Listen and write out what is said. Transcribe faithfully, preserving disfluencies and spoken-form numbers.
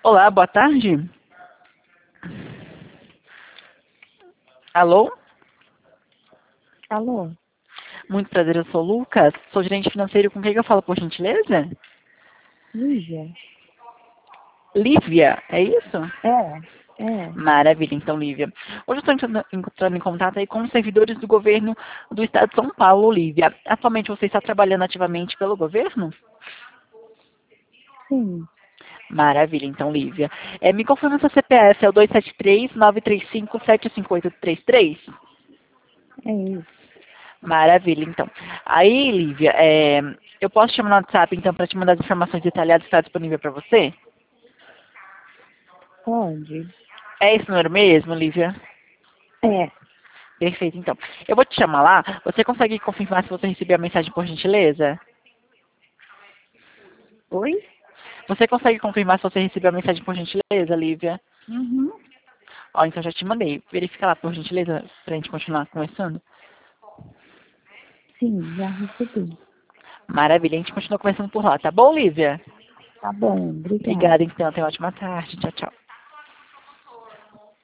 Olá, boa tarde. Alô? Alô? Muito prazer, eu sou o Lucas. Sou gerente financeiro. Com quem que eu falo, por gentileza? Lígia? Lívia, é isso? É, é. Maravilha, então, Lívia. Hoje eu estou entrando, entrando em contato aí com os servidores do governo do estado de São Paulo, Lívia. Atualmente você está trabalhando ativamente pelo governo? Sim, Maravilha, então, Lívia. É, me confirma seu C P F, é o dois sete três, nove três cinco, sete cinco oito três três? é isso. Maravilha, então. Aí, Lívia, é, eu posso te chamar no WhatsApp, então, para te mandar as informações detalhadas que está disponível para você? Pode? É esse número mesmo, Lívia? É. Perfeito, então. Eu vou te chamar lá. Você consegue confirmar se você recebeu a mensagem, por gentileza? Oi? Você consegue confirmar se você recebeu a mensagem, por gentileza, Lívia? Uhum. Ó, então já te mandei. Verifica lá, por gentileza, pra gente continuar conversando. Sim, já recebi. Maravilha, a gente continua conversando por lá, tá bom, Lívia? Tá bom, obrigada. Obrigada, então. Tenha uma ótima tarde. Tchau, tchau.